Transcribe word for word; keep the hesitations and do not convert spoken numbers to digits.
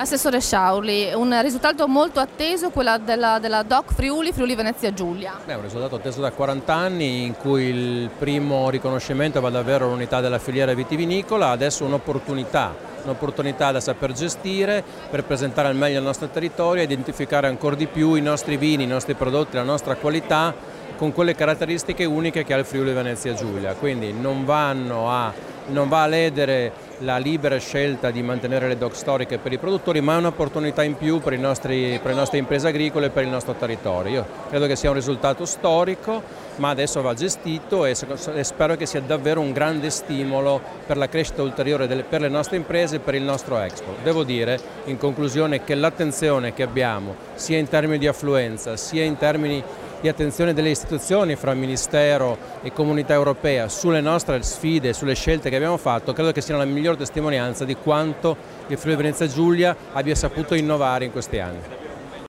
Assessore Sciaurli, un risultato molto atteso, quello della, della D O C Friuli, Friuli Venezia Giulia. È un risultato atteso da quaranta anni, in cui il primo riconoscimento va davvero all'unità della filiera vitivinicola, adesso un'opportunità, un'opportunità da saper gestire per presentare al meglio il nostro territorio e identificare ancora di più i nostri vini, i nostri prodotti, la nostra qualità con quelle caratteristiche uniche che ha il Friuli Venezia Giulia, quindi non vanno a non va a ledere la libera scelta di mantenere le D O C storiche per i produttori, ma è un'opportunità in più per, i nostri, per le nostre imprese agricole e per il nostro territorio. Io credo che sia un risultato storico, ma adesso va gestito e, e spero che sia davvero un grande stimolo per la crescita ulteriore delle, per le nostre imprese e per il nostro export. Devo dire in conclusione che l'attenzione che abbiamo sia in termini di affluenza sia in termini di attenzione delle istituzioni fra Ministero e Comunità Europea sulle nostre sfide, sulle scelte che abbiamo fatto, credo che sia la miglior testimonianza di quanto il Friuli Venezia Giulia abbia saputo innovare in questi anni.